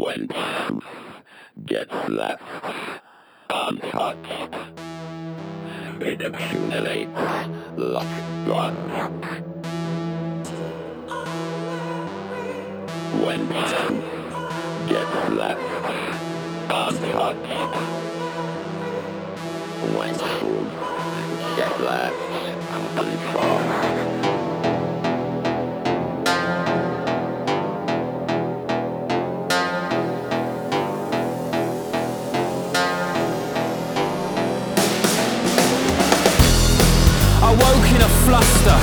When truth gets left untouched, it accumulates like dust. When truth gets left untouched, when truth gets left untouched. I woke in a fluster.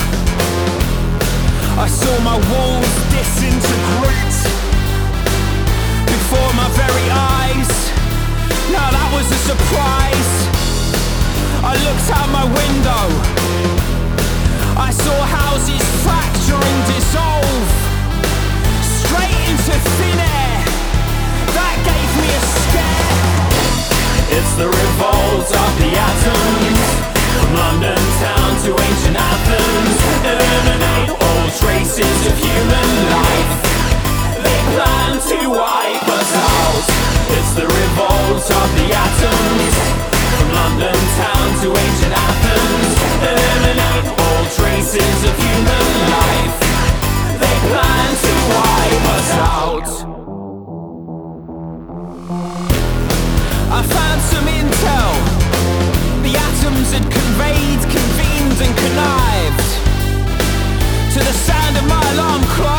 I saw my walls disintegrate before my very eyes. Now that was a surprise. I looked out my window. I saw houses fracture and dissolve straight into thin air. That gave me a scare. It's the revolt of the atoms, from London town to ancient Athens. Eliminate all traces of human life. They plan to wipe us out. It's the revolt of the atoms, from London town to ancient Athens. Eliminate all traces of human life. They plan to wipe us out. I found some intel. The atoms had convened and connived to the sound of my alarm clock.